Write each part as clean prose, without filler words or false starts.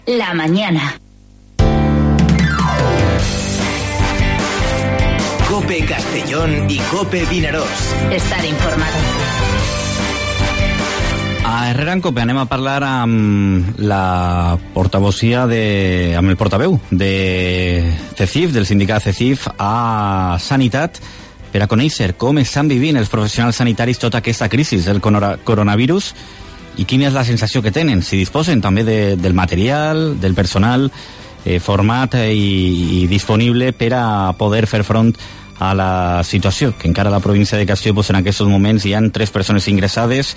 La mañana. COPE Castellón y COPE Vinaròs. Estar informado. A Herrera en COPE anem a parlar amb la portavocía amb el portaveu de CECIF, del sindicat CECIF, a Sanitat, per a conèixer com estan vivint els professionals sanitaris tota aquesta crisi del coronavirus i quina és la sensació que tenen, si disposen també del material, del personal format i disponible per a poder fer front a la situació, que encara a la província de Castelló en aquests moments hi ha 3 persones ingressades,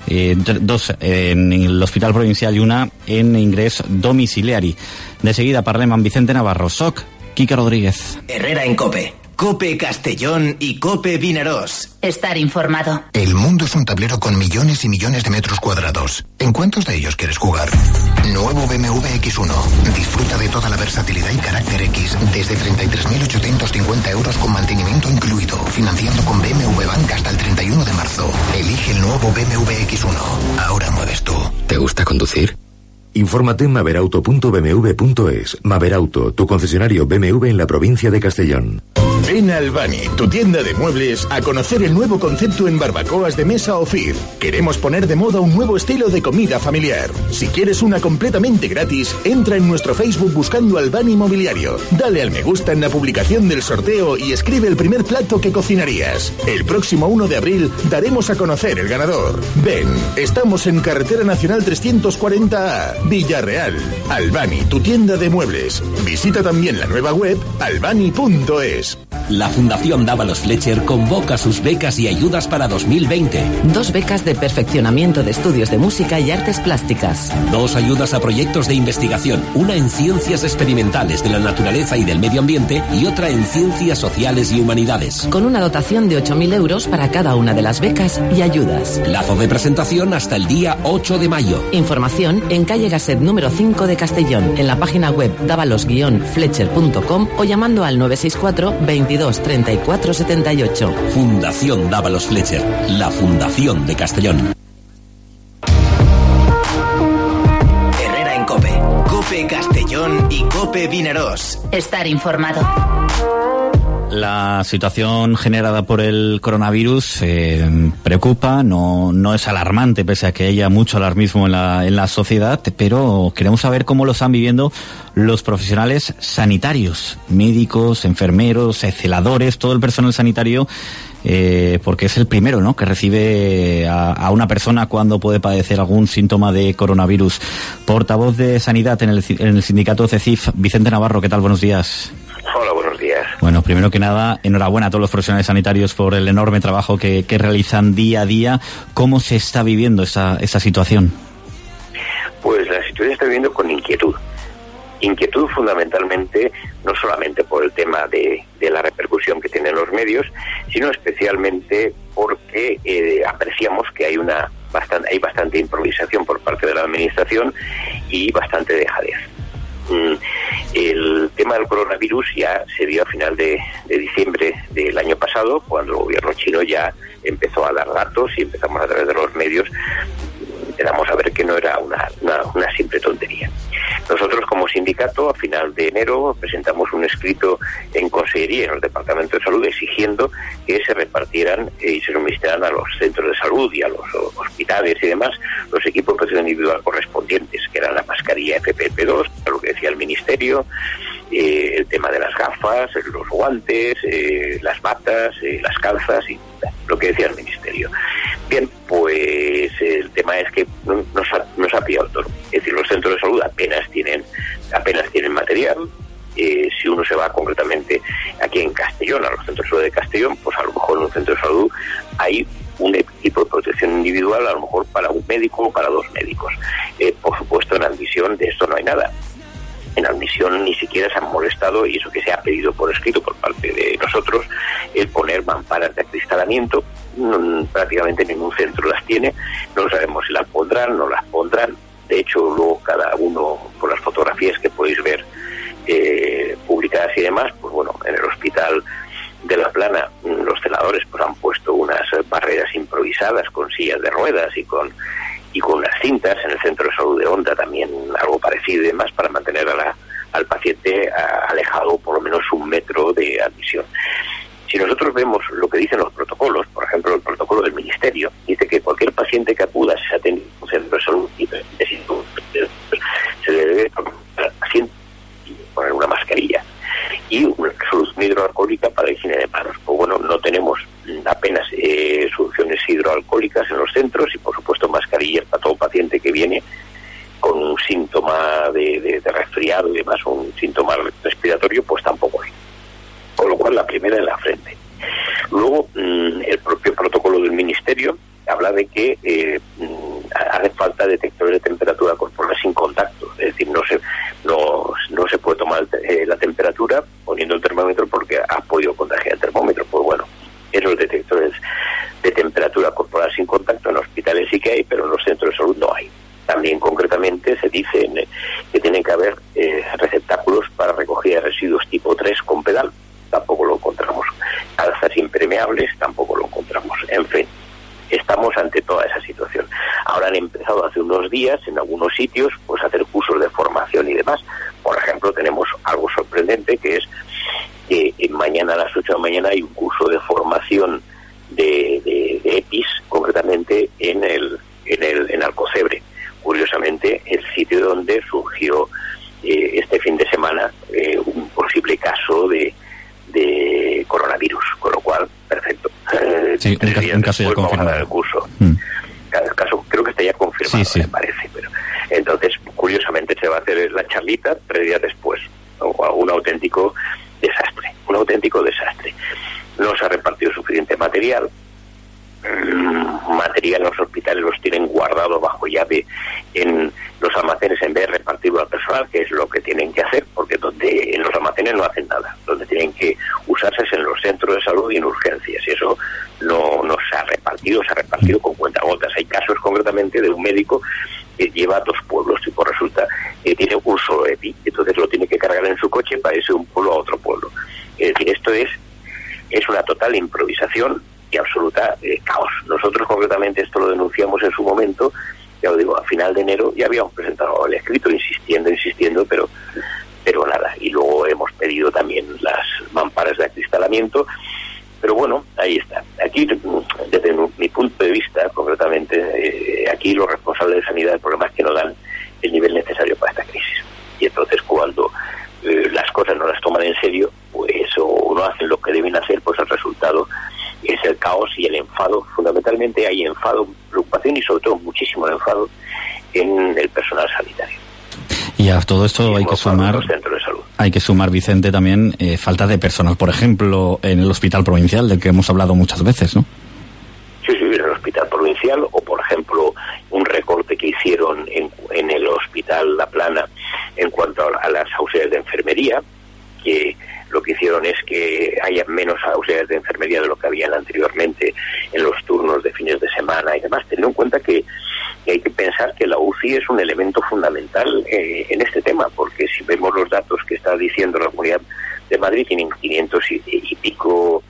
2 en l'Hospital Provincial i una en ingrés domiciliari. De seguida parlem amb Vicente Navarro. Soc Quique Rodríguez. Herrera en COPE. COPE Castellón y COPE Vinaròs. Estar informado. El mundo es un tablero con millones y millones de metros cuadrados. ¿En cuántos de ellos quieres jugar? Nuevo BMW X1. Disfruta de toda la versatilidad y carácter X desde 33.850 euros con mantenimiento incluido. Financiando con BMW Bank hasta el 31 de marzo. Elige el nuevo BMW X1. Ahora mueves tú. ¿Te gusta conducir? Infórmate en maverauto.bmw.es. Maverauto, tu concesionario BMW en la provincia de Castellón. Ven a Albani, tu tienda de muebles, a conocer el nuevo concepto en barbacoas de mesa Ofir. Queremos poner de moda un nuevo estilo de comida familiar. Si quieres una completamente gratis, entra en nuestro Facebook buscando Albani Mobiliario. Dale al me gusta en la publicación del sorteo y escribe el primer plato que cocinarías. El próximo 1 de abril daremos a conocer el ganador. Ven, estamos en Carretera Nacional 340A, Villarreal. Albani, tu tienda de muebles. Visita también la nueva web albani.es. La Fundación Dávalos Fletcher convoca sus becas y ayudas para 2020. 2 becas de perfeccionamiento de estudios de música y artes plásticas. 2 ayudas a proyectos de investigación, una en ciencias experimentales de la naturaleza y del medio ambiente y otra en ciencias sociales y humanidades. Con una dotación de 8.000 euros para cada una de las becas y ayudas. Plazo de presentación hasta el día 8 de mayo. Información en calle Gasset número 5 de Castellón, en la página web davalos-fletcher.com o llamando al 964 22 34 78. Fundación Dávalos Fletcher, la fundación de Castellón. Herrera en COPE. COPE Castellón y COPE Vinaròs. Estar informado. La situación generada por el coronavirus preocupa, no es alarmante, pese a que haya mucho alarmismo en la sociedad, pero queremos saber cómo lo están viviendo los profesionales sanitarios, médicos, enfermeros, celadores, todo el personal sanitario, porque es el primero, ¿no?, que recibe a una persona cuando puede padecer algún síntoma de coronavirus. Portavoz de Sanidad en el sindicato CECIF, Vicente Navarro, ¿qué tal? Buenos días. Hola, buenos días. Bueno, primero que nada, enhorabuena a todos los profesionales sanitarios por el enorme trabajo que realizan día a día. ¿Cómo se está viviendo esta situación? Pues la situación se está viviendo con inquietud. Inquietud fundamentalmente, no solamente por el tema de la repercusión que tienen los medios, sino especialmente porque apreciamos que hay bastante improvisación por parte de la administración y bastante dejadez. El tema del coronavirus ya se vio a final de diciembre del año pasado, cuando el gobierno chino ya empezó a dar datos y empezamos a través de los medios empezamos a ver que no era una simple tontería. Nosotros como sindicato a final de enero presentamos un escrito en Consellería, en el Departamento de Salud, exigiendo que se repartieran y se suministraran a los centros de salud y a los hospitales y demás los equipos de protección individual correspondientes, que eran la mascarilla FFP2, lo que decía el Ministerio, el tema de las gafas, los guantes, las batas, las calzas y lo que decía el Ministerio. Bien, pues el tema es que nos ha pillado el toro. Es decir, los centros de salud apenas tienen material. Si uno se va concretamente aquí en Castellón, a los centros de salud de Castellón, pues a lo mejor en un centro de salud hay un equipo de protección individual, a lo mejor para un médico o para 2 médicos. Por supuesto, en admisión de esto no hay nada. En admisión ni siquiera se han molestado, y eso que se ha pedido por escrito por parte de nosotros, el poner mamparas de acristalamiento. Prácticamente ningún centro las tiene, no sabemos si las pondrán, no las pondrán. De hecho, luego cada uno, por las fotografías que podéis ver publicadas y demás, pues bueno, en el hospital de La Plana los celadores pues han puesto unas barreras improvisadas con sillas de ruedas y con unas cintas. En el centro de salud de Onda también algo parecido y demás, para mantener al paciente alejado por lo menos 1 metro de admisión. Si nosotros vemos lo que dicen los protocolos, por ejemplo, el protocolo del Ministerio, dice que cualquier paciente que acuda, si se atiende en un centro de salud, se le debe poner una mascarilla y una solución hidroalcohólica para la higiene de manos. Pues bueno, no tenemos apenas soluciones hidroalcohólicas en los centros y, por supuesto, mascarillas para todo paciente que viene con un síntoma de resfriado y demás, un síntoma respiratorio, pues tampoco hay. Con lo cual, la primera en la frente. Luego, el propio protocolo del Ministerio habla de que hace falta detectores de temperatura corporal sin contacto. Es decir, no se puede tomar la temperatura poniendo el termómetro porque has podido contagiar el termómetro. Pues bueno, esos detectores de temperatura corporal sin contacto en hospitales sí que hay, pero en los centros de salud no hay. También concretamente se dice que tienen que haber receptáculos para recogida de residuos tipo 3 con pedal. Tampoco lo encontramos. Calzas impermeables tampoco lo encontramos. En fin, estamos ante toda esa situación. Ahora han empezado hace unos días en algunos sitios pues a hacer cursos de formación y demás. Por ejemplo, tenemos algo sorprendente, que es que mañana a las 8 de la mañana hay un curso de formación de EPIs, concretamente en Alcocebre. Curiosamente, el sitio donde surgió este fin de semana un posible caso de coronavirus, con lo cual, perfecto. Sí, un caso ya confirmado. El curso. El caso creo que está ya confirmado, me parece. Pero entonces, curiosamente, se va a hacer la charlita 3 días después. Un auténtico desastre. No se ha repartido suficiente material. Material en los hospitales los tienen guardado bajo llave en los almacenes en vez de repartirlo al personal, que es lo que tienen que hacer, porque donde en los almacenes no hacen nada, donde tienen que usarse es en los centros de salud y en urgencias, y eso no se ha repartido con cuentagotas. Hay casos concretamente de un médico que lleva 2 pueblos y pues resulta que tiene un solo EPI, entonces lo tiene que cargar en su coche para irse de un pueblo a otro pueblo. Es decir, esto es una total improvisación y absoluta caos. Nosotros concretamente esto lo denunciamos en su momento, ya lo digo, a final de enero ya habíamos presentado el escrito insistiendo, pero nada. Y luego hemos pedido también las mamparas de acristalamiento, pero bueno, ahí está. Aquí, desde mi punto de vista, concretamente, aquí los responsables de sanidad, el problema es que no dan el nivel necesario para esta crisis. Y entonces cuando las cosas no las toman en serio, pues o no hacen lo que deben hacer, pues el resultado es el caos y el enfado. Fundamentalmente hay enfado, preocupación y sobre todo muchísimo enfado en el personal sanitario. Y a todo esto hay que sumar, Vicente, también falta de personal, por ejemplo, en el hospital provincial, del que hemos hablado muchas veces, ¿no? Sí, en el hospital provincial, o por ejemplo un recorte que hicieron en el hospital La Plana en cuanto a las auxiliares de enfermería, que lo que hicieron es que haya menos auxiliares de enfermería de lo que habían anteriormente en los turnos de fines de semana y demás, teniendo en cuenta que hay que pensar que la UCI es un elemento fundamental en este tema, porque si vemos los datos que está diciendo la Comunidad de Madrid, tienen 500 y pico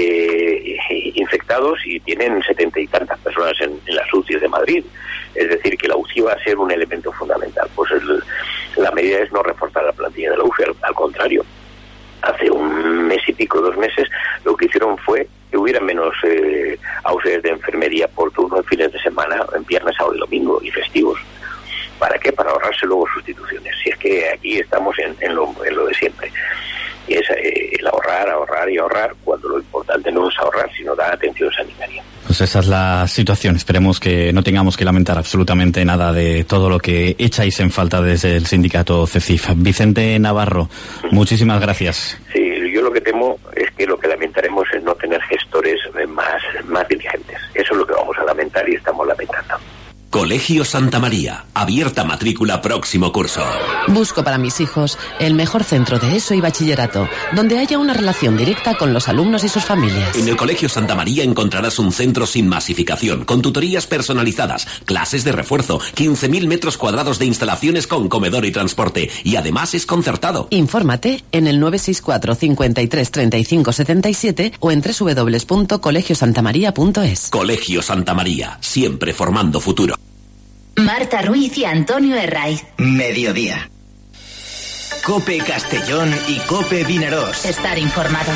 infectados y tienen 70 y tantas personas en las UCIs de Madrid. Es decir, que la UCI va a ser un elemento fundamental. Pues la medida es no reforzar la plantilla de la UCI, al contrario. Hace 1 mes y pico, 2 meses, lo que hicieron fue que hubiera menos auxiliares de enfermería por turno en fines de semana, en viernes, sábado y domingo, y festivos. ¿Para qué? Para ahorrarse luego sustituciones. Si es que aquí estamos en lo de siempre. Y es el ahorrar, cuando lo importante no es ahorrar, sino dar atención sanitaria. Pues esa es la situación. Esperemos que no tengamos que lamentar absolutamente nada de todo lo que echáis en falta desde el sindicato CECIF. Vicente Navarro, muchísimas gracias. Sí, yo lo que temo es que lo que lamentaremos es no tener gestores más diligentes. Eso es lo que vamos a lamentar y estamos lamentando. Colegio Santa María. Abierta matrícula próximo curso. Busco para mis hijos el mejor centro de ESO y bachillerato, donde haya una relación directa con los alumnos y sus familias. En el Colegio Santa María encontrarás un centro sin masificación, con tutorías personalizadas, clases de refuerzo, 15.000 metros cuadrados de instalaciones con comedor y transporte, y además es concertado. Infórmate en el 964 53 35 77 o en www.colegiosantamaria.es. Colegio Santa María, siempre formando futuro. Marta Ruiz y Antonio Herraiz. Mediodía. COPE Castellón y COPE Vinaròs. Estar informado.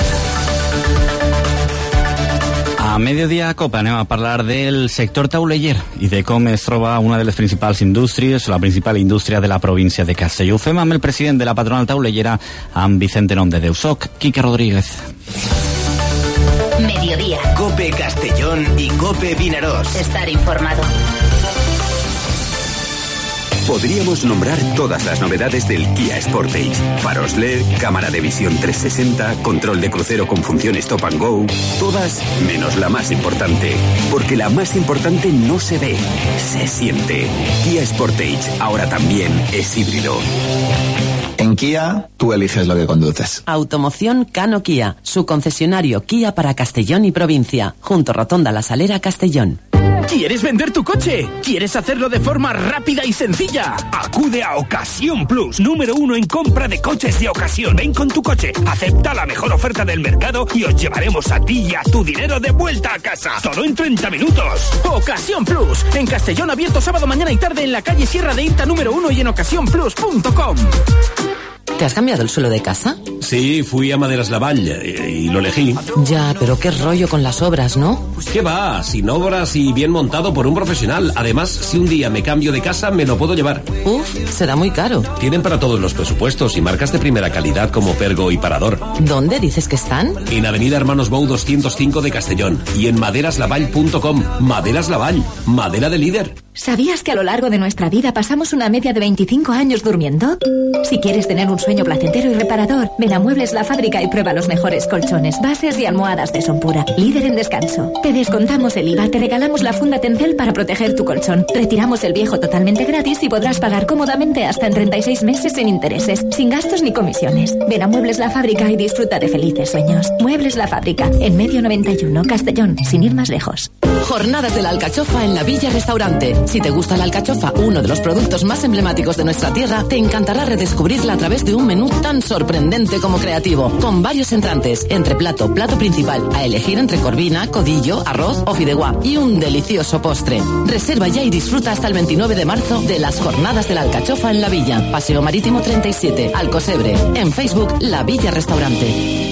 A mediodía, COPE, anem a parlar del sector tauleller i de com es troba una de les principals indústries, la principal indústria de la província de Castelló. Ho fem amb el president de la patronal taulellera, amb Vicente Nomdedeu. Soc Quique Rodríguez. Mediodía. COPE Castellón y COPE Vinaròs. Estar informado. Podríamos nombrar todas las novedades del Kia Sportage. Faros LED, cámara de visión 360, control de crucero con función Stop and Go. Todas menos la más importante. Porque la más importante no se ve, se siente. Kia Sportage ahora también es híbrido. En Kia, tú eliges lo que conduces. Automoción Cano Kia, su concesionario Kia para Castellón y provincia, junto Rotonda La Salera, Castellón. ¿Quieres vender tu coche? ¿Quieres hacerlo de forma rápida y sencilla? Acude a Ocasión Plus, número 1 en compra de coches de ocasión. Ven con tu coche, acepta la mejor oferta del mercado y os llevaremos a ti y a tu dinero de vuelta a casa. Todo en 30 minutos. Ocasión Plus, en Castellón, abierto sábado, mañana y tarde en la calle Sierra de Irta número 1 y en ocasiónplus.com. ¿Te has cambiado el suelo de casa? Sí, fui a Maderas Lavall y lo elegí. Ya, pero qué rollo con las obras, ¿no? ¿Qué va? Sin obras y bien montado por un profesional. Además, si un día me cambio de casa, me lo puedo llevar. Uf, será muy caro. Tienen para todos los presupuestos y marcas de primera calidad como Pergo y Parador. ¿Dónde dices que están? En Avenida Hermanos Bou 205 de Castellón y en maderaslavall.com. Maderas Lavall, madera de líder. ¿Sabías que a lo largo de nuestra vida pasamos una media de 25 años durmiendo? Si quieres tener un sueño placentero y reparador, ven a Muebles La Fábrica y prueba los mejores colchones, bases y almohadas de Sonpura. Líder en descanso. Te descontamos el IVA, te regalamos la funda Tencel para proteger tu colchón. Retiramos el viejo totalmente gratis y podrás pagar cómodamente hasta en 36 meses sin intereses, sin gastos ni comisiones. Ven a Muebles La Fábrica y disfruta de felices sueños. Muebles La Fábrica, en Medio 91, Castellón, sin ir más lejos. Jornadas de la alcachofa en la Villa Restaurante. Si te gusta la alcachofa, uno de los productos más emblemáticos de nuestra tierra, te encantará redescubrirla a través de un menú tan sorprendente como creativo, con varios entrantes, entreplato, plato principal, a elegir entre corvina, codillo, arroz o fideuá y un delicioso postre. Reserva ya y disfruta hasta el 29 de marzo de las Jornadas de la alcachofa en la Villa. Paseo Marítimo 37, Alcosebre. En Facebook, La Villa Restaurante.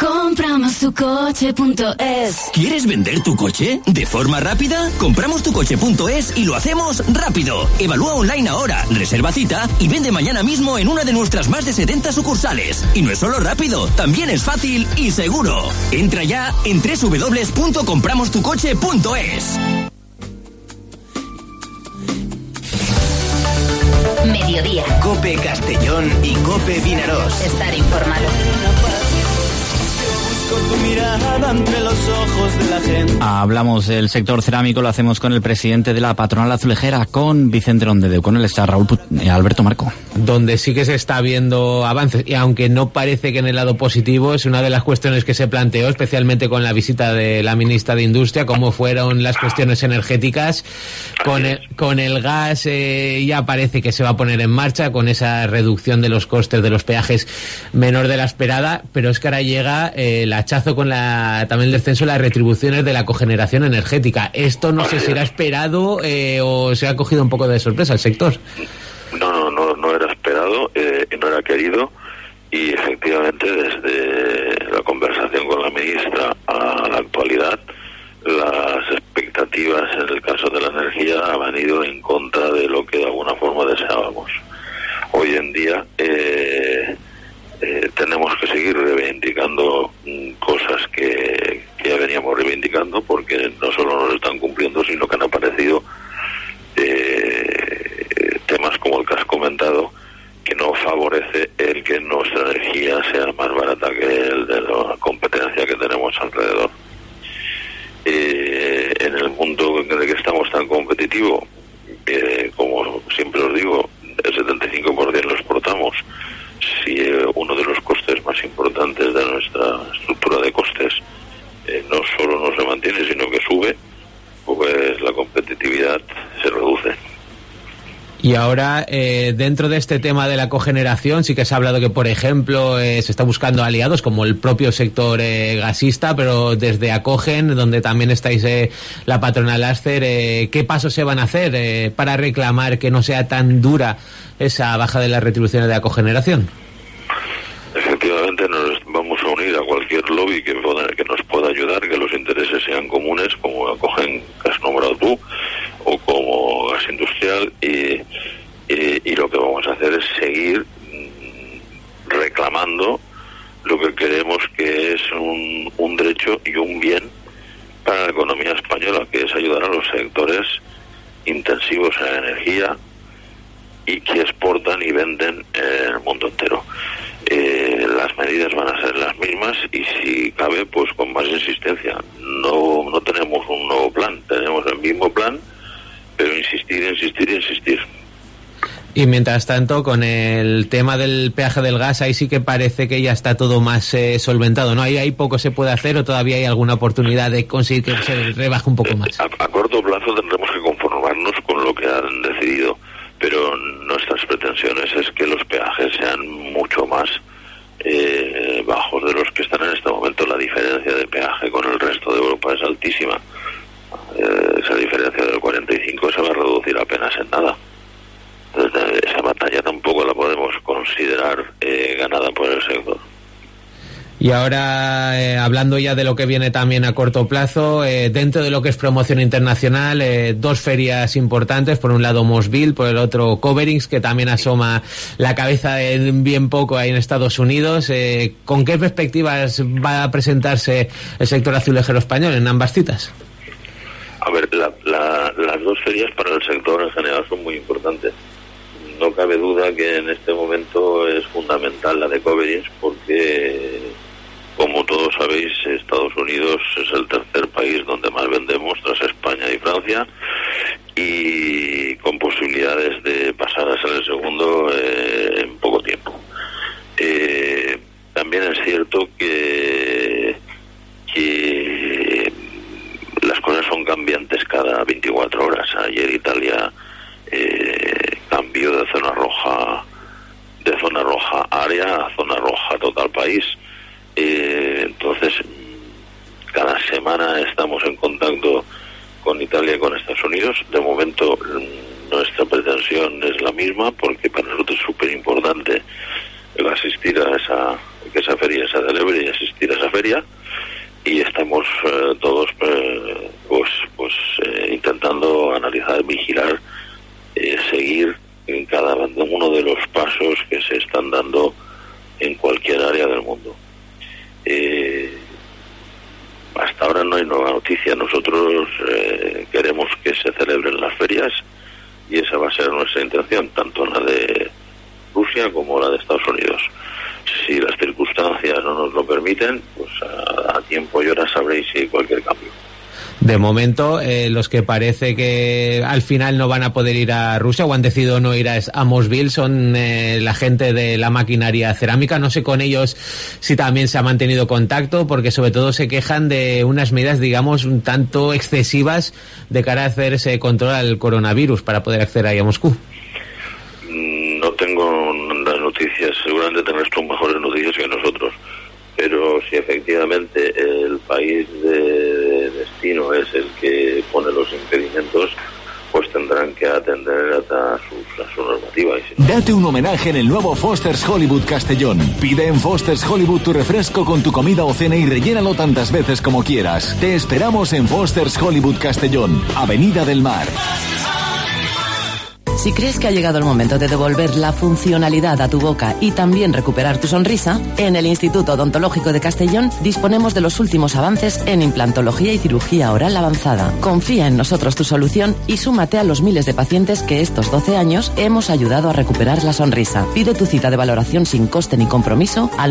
Compramostucoche.es. ¿Quieres vender tu coche de forma rápida? Compramostucoche.es y lo hacemos rápido. Evalúa online ahora, reserva cita y vende mañana mismo en una de nuestras más de 70 sucursales. Y no es solo rápido, también es fácil y seguro. Entra ya en www.compramostucoche.es. Mediodía. COPE Castellón y COPE Vinaròs. Estar informado. Con tu mirada entre los ojos de la gente. Hablamos del sector cerámico, lo hacemos con el presidente de la patronal azulejera, con Vicente Nomdedeu. Con él está Alberto Marco. Donde sí que se está viendo avances, y aunque no parece que en el lado positivo, es una de las cuestiones que se planteó, especialmente con la visita de la ministra de Industria, cómo fueron las cuestiones energéticas. Con el gas ya parece que se va a poner en marcha, con esa reducción de los costes de los peajes menor de la esperada, pero es que ahora llega el hachazo con también el descenso de las retribuciones de la cogeneración energética. Esto no sé si era esperado o se ha cogido un poco de sorpresa al sector. No era esperado y no era querido, y efectivamente desde la conversación con la ministra a la actualidad, las expectativas en el caso de la energía han ido en contra de lo que de alguna forma deseábamos. Hoy en día tenemos que seguir reivindicando cosas que ya veníamos reivindicando, porque no solo nos están cumpliendo, sino que han aparecido temas como el que has comentado, que no favorece el que nuestra energía sea más barata que el de la competencia que tenemos alrededor. En el mundo en el que estamos tan competitivo, como siempre os digo, el 75% lo exportamos. Si uno de los costes más importantes de nuestra estructura de costes no solo no se mantiene, sino que sube, pues la competitividad se reduce. Y ahora, dentro de este tema de la cogeneración, sí que se ha hablado que, por ejemplo, se está buscando aliados como el propio sector gasista, pero desde Acogen, donde también estáis la patronal Aster, ¿qué pasos se van a hacer para reclamar que no sea tan dura esa baja de las retribuciones de la cogeneración? Efectivamente, nos vamos a unir a cualquier lobby que nos pueda ayudar, que los intereses sean comunes, como Acogen, que has nombrado tú, o como Gas Industrial, y lo que vamos a hacer es seguir reclamando lo que queremos, que es un derecho y un bien para la economía española, que es ayudar a los sectores intensivos en energía y que exportan y venden en el mundo entero. Las medidas van a ser las mismas y, si cabe, pues con más insistencia. No tenemos un nuevo plan, tenemos el mismo plan, pero insistir. Y mientras tanto, con el tema del peaje del gas, ahí sí que parece que ya está todo más solventado, ¿no? Ahí poco se puede hacer, ¿o todavía hay alguna oportunidad de conseguir que se rebaje un poco más? A corto plazo tendremos que conformarnos con lo que han decidido, pero nuestras pretensiones es que los peajes sean mucho más bajos de los que están en este momento. La diferencia de peaje con el resto de Europa es altísima. Esa diferencia del 45 se va a reducir apenas en nada. Entonces, esa batalla tampoco la podemos considerar ganada por el sector. Y ahora, hablando ya de lo que viene también a corto plazo, dentro de lo que es promoción internacional, dos ferias importantes, por un lado Mosville, por el otro Coverings, que también asoma la cabeza en bien poco ahí en Estados Unidos. ¿Con qué perspectivas va a presentarse el sector azulejero español en ambas citas? A ver, las dos ferias para el sector en general son muy importantes. No cabe duda que en este momento es fundamental la de Coverings, porque, como todos sabéis, Estados Unidos es el tercer país donde más vendemos, tras España y Francia, y con posibilidades de pasar a ser el segundo en poco tiempo. También es cierto que las cosas son cambiantes cada 24 horas. Ayer Italia cambió de zona roja área a zona roja total país. Entonces, cada semana estamos en contacto con Italia y con Estados Unidos. De momento, nuestra pretensión es la misma, porque para nosotros es súper importante el asistir a que esa feria se celebre y asistir a esa feria. Y estamos todos intentando analizar, vigilar, seguir en cada uno de los pasos que se están dando en cualquier área del mundo. Hasta ahora no hay nueva noticia. Nosotros queremos que se celebren las ferias, y esa va a ser nuestra intención, tanto la de Rusia como la de Estados Unidos. Si las circunstancias no nos lo permiten, pues a tiempo y hora sabréis si hay cualquier cambio. De momento, los que parece que al final no van a poder ir a Rusia o han decidido no ir a Mosville son la gente de la maquinaria cerámica. No sé con ellos si también se ha mantenido contacto, porque sobre todo se quejan de unas medidas, digamos, un tanto excesivas de cara a hacer ese control al coronavirus para poder acceder ahí a Moscú. No tengo las noticias, seguramente tendrás tú mejores noticias que nosotros, pero si efectivamente el país de destino es el que pone los impedimentos, pues tendrán que atender a su normativa. Date un homenaje en el nuevo Foster's Hollywood Castellón. Pide en Foster's Hollywood tu refresco con tu comida o cena y rellénalo tantas veces como quieras. Te esperamos en Foster's Hollywood Castellón, Avenida del Mar. Si crees que ha llegado el momento de devolver la funcionalidad a tu boca y también recuperar tu sonrisa, en el Instituto Odontológico de Castellón disponemos de los últimos avances en implantología y cirugía oral avanzada. Confía en nosotros tu solución y súmate a los miles de pacientes que estos 12 años hemos ayudado a recuperar la sonrisa. Pide tu cita de valoración sin coste ni compromiso al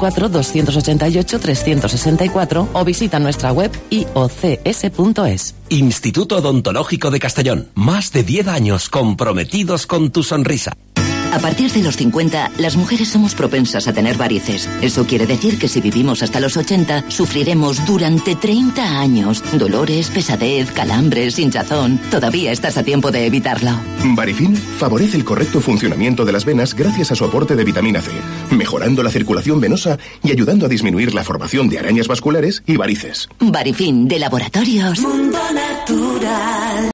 964-288-364 o visita nuestra web iocs.es. Instituto Odontológico de Castellón. Más de 10 años comprometidos con tu sonrisa. A partir de los 50, las mujeres somos propensas a tener varices. Eso quiere decir que si vivimos hasta los 80, sufriremos durante 30 años dolores, pesadez, calambres, hinchazón. Todavía estás a tiempo de evitarlo. Varifin favorece el correcto funcionamiento de las venas gracias a su aporte de vitamina C, mejorando la circulación venosa y ayudando a disminuir la formación de arañas vasculares y varices. Varifin, de Laboratorios Mundo Natural.